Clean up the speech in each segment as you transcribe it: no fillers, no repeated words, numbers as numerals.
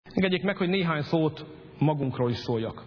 Engedjék meg, hogy néhány szót magunkról is szóljak.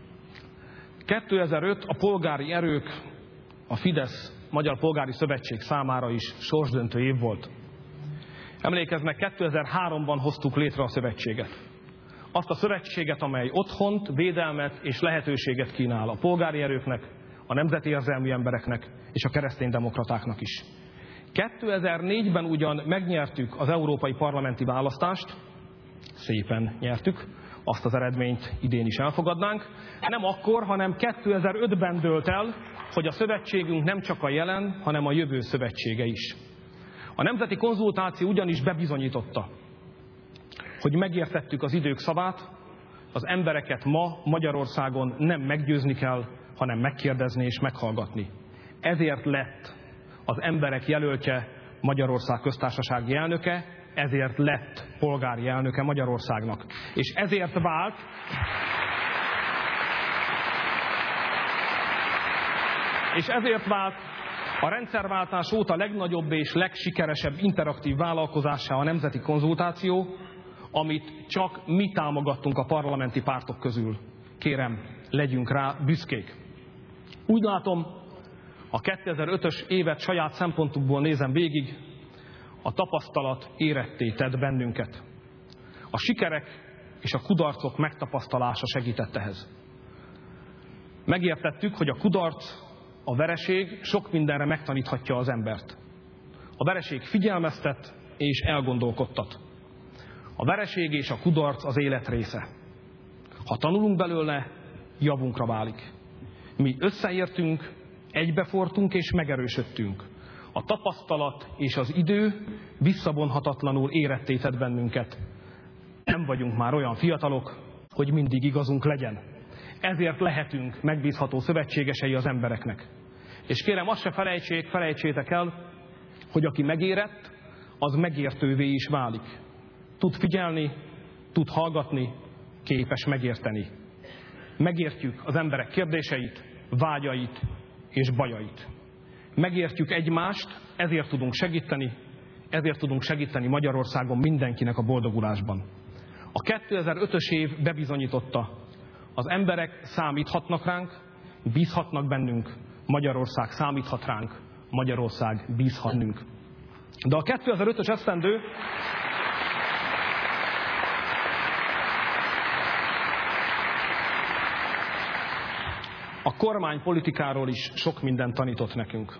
2005 a polgári erők, a Fidesz Magyar Polgári Szövetség számára is sorsdöntő év volt. Emlékeznek, 2003-ban hoztuk létre a szövetséget. Azt a szövetséget, amely otthont, védelmet és lehetőséget kínál a polgári erőknek, a nemzeti érzelmű embereknek és a kereszténydemokratáknak is. 2004-ben ugyan megnyertük az európai parlamenti választást, szépen nyertük, azt az eredményt idén is elfogadnánk. Nem akkor, hanem 2005-ben dőlt el, hogy a szövetségünk nem csak a jelen, hanem a jövő szövetsége is. A nemzeti konzultáció ugyanis bebizonyította, hogy megértettük az idők szavát, az embereket ma Magyarországon nem meggyőzni kell, hanem megkérdezni és meghallgatni. Ezért lett az emberek jelöltje Magyarország köztársasági elnöke, ezért lett polgári elnöke Magyarországnak. És ezért vált a rendszerváltás óta legnagyobb és legsikeresebb interaktív vállalkozássá a nemzeti konzultáció, amit csak mi támogattunk a parlamenti pártok közül. Kérem, legyünk rá büszkék. Úgy látom, a 2005-ös évet saját szempontunkból nézem végig, a tapasztalat éretté tett bennünket. A sikerek és a kudarcok megtapasztalása segített ehhez. Megértettük, hogy a kudarc, a vereség sok mindenre megtaníthatja az embert. A vereség figyelmeztet és elgondolkodtat. A vereség és a kudarc az élet része. Ha tanulunk belőle, javunkra válik. Mi összeértünk, egybefortunk és megerősödtünk. A tapasztalat és az idő visszavonhatatlanul éretté tett bennünket. Nem vagyunk már olyan fiatalok, hogy mindig igazunk legyen. Ezért lehetünk megbízható szövetségesei az embereknek. És kérem, azt se felejtsétek el, hogy aki megérett, az megértővé is válik. Tud figyelni, tud hallgatni, képes megérteni. Megértjük az emberek kérdéseit, vágyait és bajait. Megértjük egymást, ezért tudunk segíteni Magyarországon mindenkinek a boldogulásban. A 2005-ös év bebizonyította, az emberek számíthatnak ránk, bízhatnak bennünk, Magyarország számíthat ránk, Magyarország bízhat bennünk. De a 2005-ös esztendő a kormánypolitikáról is sok mindent tanított nekünk.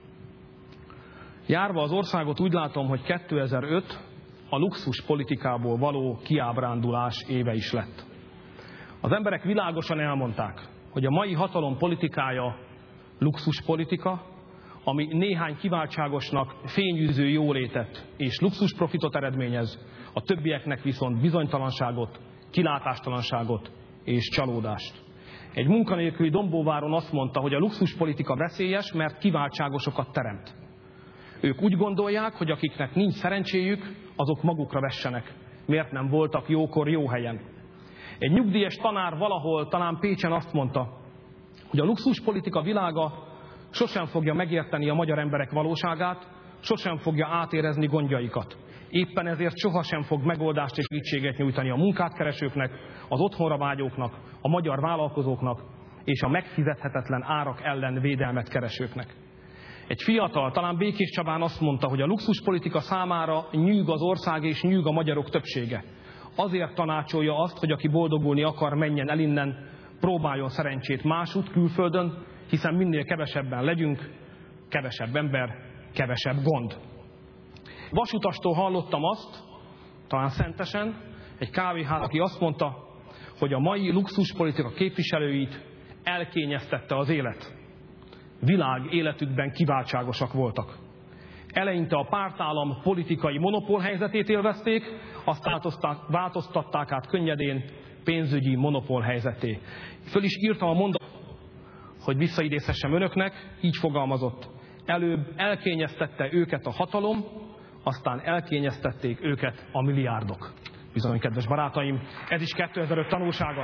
Járva az országot úgy látom, hogy 2005 a luxus politikából való kiábrándulás éve is lett. Az emberek világosan elmondták, hogy a mai hatalom politikája luxuspolitika, ami néhány kiváltságosnak fényűző jólétet és luxusprofitot eredményez, a többieknek viszont bizonytalanságot, kilátástalanságot és csalódást. Egy munkanélküli Dombóváron azt mondta, hogy a luxuspolitika veszélyes, mert kiváltságosokat teremt. Ők úgy gondolják, hogy akiknek nincs szerencséjük, azok magukra vessenek. Miért nem voltak jókor jó helyen? Egy nyugdíjas tanár valahol, talán Pécsen azt mondta, hogy a luxuspolitika világa sosem fogja megérteni a magyar emberek valóságát, sosem fogja átérezni gondjaikat. Éppen ezért sohasem fog megoldást és segítséget nyújtani a munkát keresőknek, az otthonra vágyóknak, a magyar vállalkozóknak és a megfizethetetlen árak ellen védelmet keresőknek. Egy fiatal, talán Békés Csabán azt mondta, hogy a luxuspolitika számára nyűg az ország és nyűg a magyarok többsége. Azért tanácsolja azt, hogy aki boldogulni akar, menjen el innen, próbáljon szerencsét másút, külföldön, hiszen minél kevesebben legyünk, kevesebb ember, kevesebb gond. Vasutastól hallottam azt, talán Szentesen, egy kávéház, aki azt mondta, hogy a mai luxuspolitika képviselőit elkényeztette az élet. Világ életükben kiváltságosak voltak. Eleinte a pártállam politikai monopólhelyzetét élvezték, azt változtatták át könnyedén pénzügyi monopólhelyzeté. Föl is írtam a mondatot, hogy visszaidézhessem önöknek, így fogalmazott. Előbb elkényeztette őket a hatalom, aztán elkényeztették őket a milliárdok. Bizony, kedves barátaim, ez is 2005 tanulsága.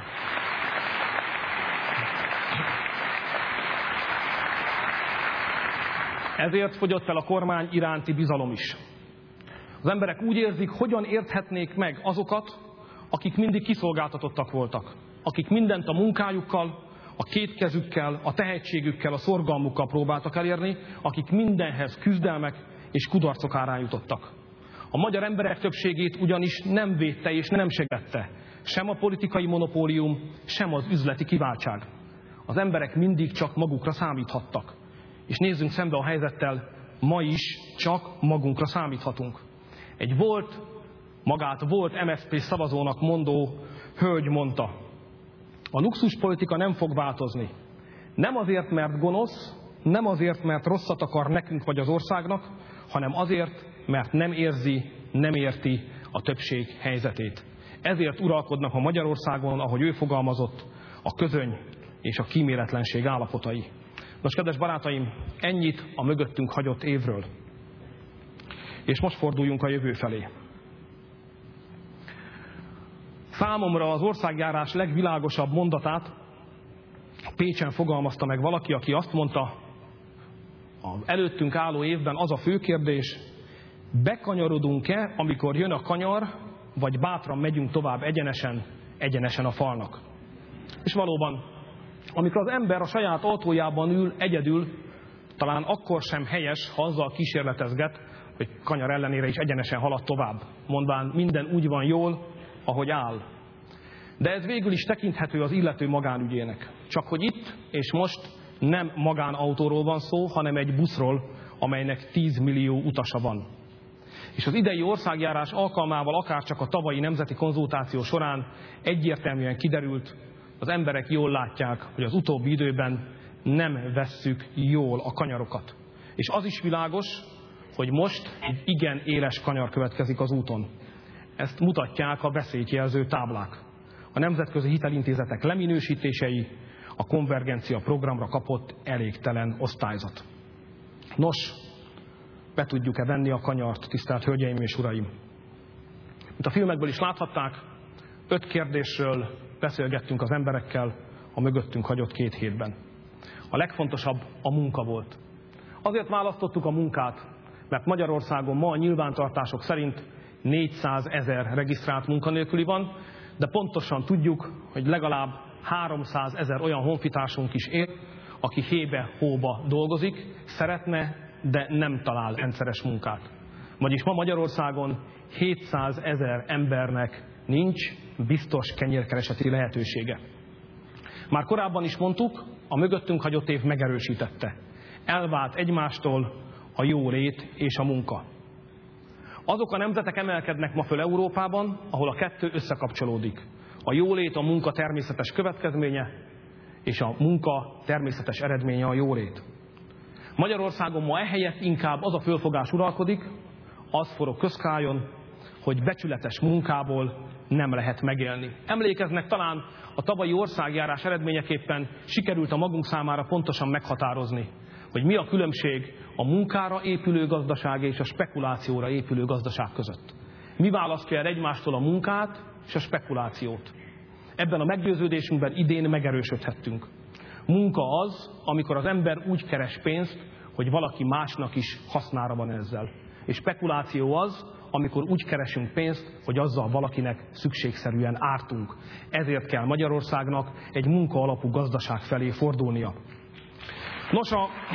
Ezért fogyott el a kormány iránti bizalom is. Az emberek úgy érzik, hogyan érthetnék meg azokat, akik mindig kiszolgáltatottak voltak, akik mindent a munkájukkal, a két kezükkel, a tehetségükkel, a szorgalmukkal próbáltak elérni, akik mindenhez küzdelmek és kudarcok árán jutottak. A magyar emberek többségét ugyanis nem védte és nem segítette sem a politikai monopólium, sem az üzleti kiváltság. Az emberek mindig csak magukra számíthattak. És nézzünk szembe a helyzettel, ma is csak magunkra számíthatunk. Egy magát volt MSZP szavazónak mondó hölgy mondta: a luxuspolitika nem fog változni. Nem azért, mert gonosz, nem azért, mert rosszat akar nekünk vagy az országnak, hanem azért, mert nem érzi, nem érti a többség helyzetét. Ezért uralkodnak a Magyarországon, ahogy ő fogalmazott, a közöny és a kíméletlenség állapotai. Nos, kedves barátaim, ennyit a mögöttünk hagyott évről. És most forduljunk a jövő felé. Számomra az országjárás legvilágosabb mondatát Pécsen fogalmazta meg valaki, aki azt mondta, az előttünk álló évben az a fő kérdés: bekanyarodunk-e, amikor jön a kanyar, vagy bátran megyünk tovább egyenesen a falnak. És valóban, amikor az ember a saját autójában ül egyedül, talán akkor sem helyes, ha azzal kísérletezget, hogy kanyar ellenére is egyenesen halad tovább, mondván minden úgy van jól, ahogy áll. De ez végül is tekinthető az illető magánügyének. Csak hogy itt és most nem magánautóról van szó, hanem egy buszról, amelynek 10 millió utasa van. És az idei országjárás alkalmával, akárcsak a tavalyi nemzeti konzultáció során egyértelműen kiderült, az emberek jól látják, hogy az utóbbi időben nem vesszük jól a kanyarokat. És az is világos, hogy most egy igen éles kanyar következik az úton. Ezt mutatják a veszélyjelző táblák. A nemzetközi hitelintézetek leminősítései, a konvergencia programra kapott elégtelen osztályzat. Nos, be tudjuk-e venni a kanyart, tisztelt hölgyeim és uraim? Mint a filmekből is láthatták, 5 kérdésről beszélgettünk az emberekkel a mögöttünk hagyott 2 hétben. A legfontosabb a munka volt. Azért választottuk a munkát, mert Magyarországon ma a nyilvántartások szerint 400 000 regisztrált munkanélküli van, de pontosan tudjuk, hogy legalább 300 000 olyan honfitársunk is él, aki hébe-hóba dolgozik, szeretne, de nem talál rendszeres munkát. Vagyis ma Magyarországon 700 000 embernek nincs biztos kenyérkereseti lehetősége. Már korábban is mondtuk, a mögöttünk hagyott év megerősítette. Elvált egymástól a jólét és a munka. Azok a nemzetek emelkednek ma föl Európában, ahol a kettő összekapcsolódik. A jólét a munka természetes következménye, és a munka természetes eredménye a jólét. Magyarországon ma ehelyett inkább az a fölfogás uralkodik, az forog közkájon, hogy becsületes munkából nem lehet megélni. Emlékeznek talán, a tavalyi országjárás eredményeképpen sikerült a magunk számára pontosan meghatározni, hogy mi a különbség a munkára épülő gazdaság és a spekulációra épülő gazdaság között. Mi választja el egymástól a munkát és a spekulációt? Ebben a meggyőződésünkben idén megerősödhettünk. Munka az, amikor az ember úgy keres pénzt, hogy valaki másnak is hasznára van ezzel. És spekuláció az, amikor úgy keresünk pénzt, hogy azzal valakinek szükségszerűen ártunk. Ezért kell Magyarországnak egy munka alapú gazdaság felé fordulnia. Nos,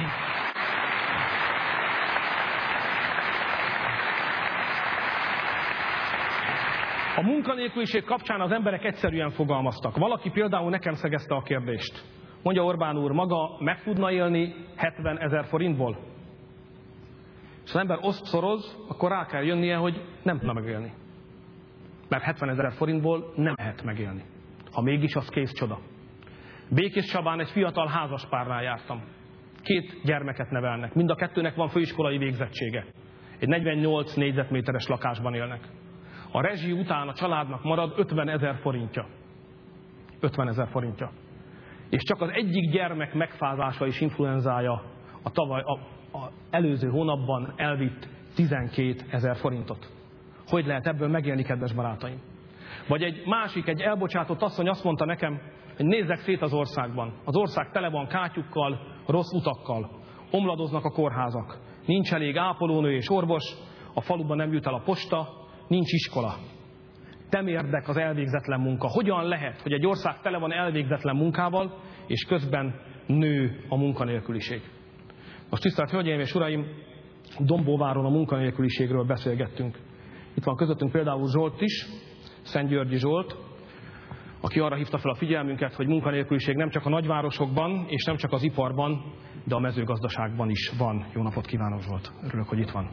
a munkanélküliség kapcsán az emberek egyszerűen fogalmaztak. Valaki például nekem szegezte a kérdést. Mondja, Orbán úr, maga meg tudna élni 70 000 forintból? És az ember szoroz, akkor rá kell jönnie, hogy nem tudna megélni. Mert 70 000 forintból nem lehet megélni. Ha mégis, az kész csoda. Békés Csabán egy fiatal házaspárnál jártam. 2 gyermeket nevelnek. Mind a kettőnek van főiskolai végzettsége. Egy 48 négyzetméteres lakásban élnek. A rezsi után a családnak marad 50 000 forintja. 50 000 forintja. És csak az egyik gyermek megfázása és influenzája a előző hónapban elvitt 12 000 forintot. Hogy lehet ebből megélni, kedves barátaim? Vagy egy elbocsátott asszony azt mondta nekem, hogy nézzek szét az országban. Az ország tele van kátyukkal, rossz utakkal. Omladoznak a kórházak. Nincs elég ápolónő és orvos, a faluban nem jut el a posta, nincs iskola. temérdek az elvégzetlen munka. Hogyan lehet, hogy egy ország tele van elvégzetlen munkával, és közben nő a munkanélküliség? Most tisztelt Hölgyeim és Uraim, Dombóváron a munkanélküliségről beszélgettünk. Itt van közöttünk például Zsolt is, Szentgyörgyi Zsolt, aki arra hívta fel a figyelmünket, hogy munkanélküliség nem csak a nagyvárosokban, és nem csak az iparban, de a mezőgazdaságban is van. Jó napot kívánok, Zsolt! Örülök, hogy itt van.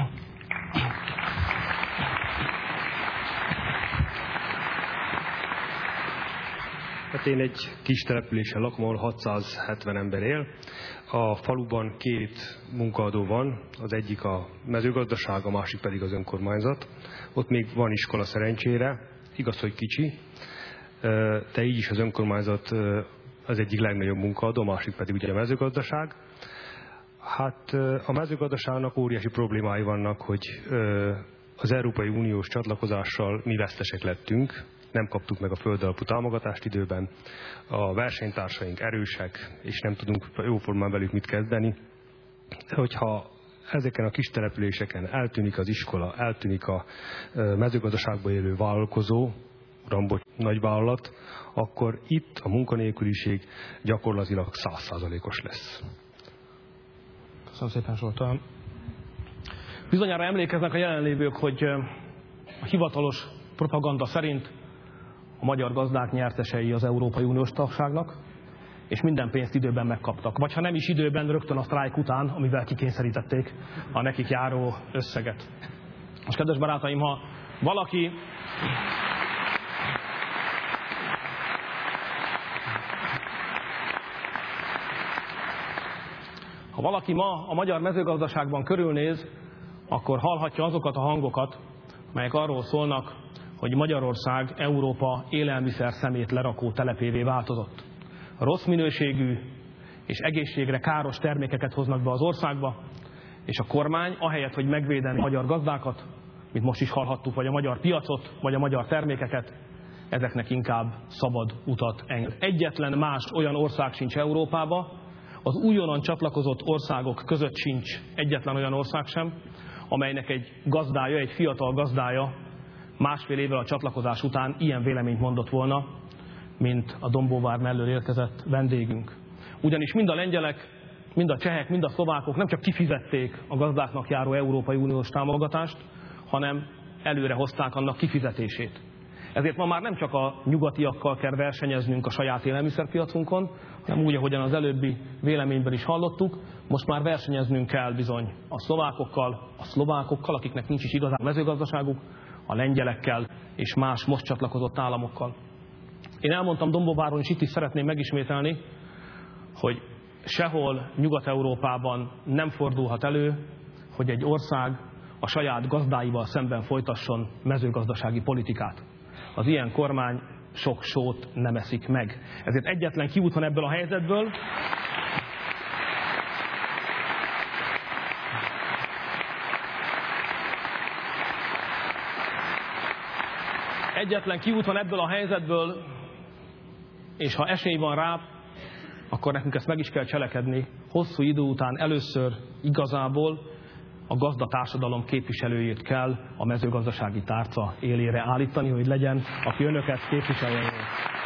Hát én egy kis településen lakom, ahol 670 ember él. A faluban két munkaadó van, az egyik a mezőgazdaság, a másik pedig az önkormányzat. Ott még van iskola szerencsére, igaz, hogy kicsi, de így is az önkormányzat az egyik legnagyobb munkaadó, a másik pedig ugye a mezőgazdaság. Hát a mezőgazdaságnak óriási problémái vannak, hogy az Európai Uniós csatlakozással mi vesztesek lettünk, nem kaptuk meg a földalapú támogatást időben, a versenytársaink erősek, és nem tudunk jóformán velük mit kezdeni. De hogyha ezeken a kis településeken eltűnik az iskola, eltűnik a mezőgazdaságban élő vállalkozó, nagyvállalat, akkor itt a munkanélküliség gyakorlatilag 100%-os lesz. Köszönöm szépen, Zsolt. Bizonyára emlékeznek a jelenlévők, hogy a hivatalos propaganda szerint a magyar gazdák nyertesei az Európai Uniós tagságnak, és minden pénzt időben megkaptak. Vagy ha nem is időben, rögtön a sztrájk után, amivel kikényszerítették a nekik járó összeget. Most, kedves barátaim, ha valaki ma a magyar mezőgazdaságban körülnéz, akkor hallhatja azokat a hangokat, melyek arról szólnak, hogy Magyarország Európa élelmiszer szemét lerakó telepévé változott. Rossz minőségű és egészségre káros termékeket hoznak be az országba, és a kormány ahelyett, hogy megvédeni a magyar gazdákat, mint most is hallhattuk, vagy a magyar piacot, vagy a magyar termékeket, ezeknek inkább szabad utat enged. Egyetlen más olyan ország sincs Európában, az újonnan csatlakozott országok között sincs egyetlen olyan ország sem, amelynek egy gazdája, egy fiatal gazdája másfél évvel a csatlakozás után ilyen véleményt mondott volna, mint a Dombóvár mellől érkezett vendégünk. Ugyanis mind a lengyelek, mind a csehek, mind a szlovákok nem csak kifizették a gazdáknak járó Európai Uniós támogatást, hanem előre hozták annak kifizetését. Ezért ma már nem csak a nyugatiakkal kell versenyeznünk a saját élelmiszerpiacunkon, hanem úgy, ahogyan az előbbi véleményben is hallottuk, most már versenyeznünk kell bizony a szlovákokkal, akiknek nincs is igazán mezőgazdaságuk, a lengyelekkel és más most csatlakozott államokkal. Én elmondtam Dombóváron, és itt is szeretném megismételni, hogy sehol Nyugat-Európában nem fordulhat elő, hogy egy ország a saját gazdáival szemben folytasson mezőgazdasági politikát. Az ilyen kormány sok sót nem eszik meg. Ezért egyetlen kiút van ebből a helyzetből, és ha esély van rá, akkor nekünk ezt meg is kell cselekedni. Hosszú idő után először igazából a gazdatársadalom képviselőjét kell a mezőgazdasági tárca élére állítani, hogy legyen, aki önöket képviselje.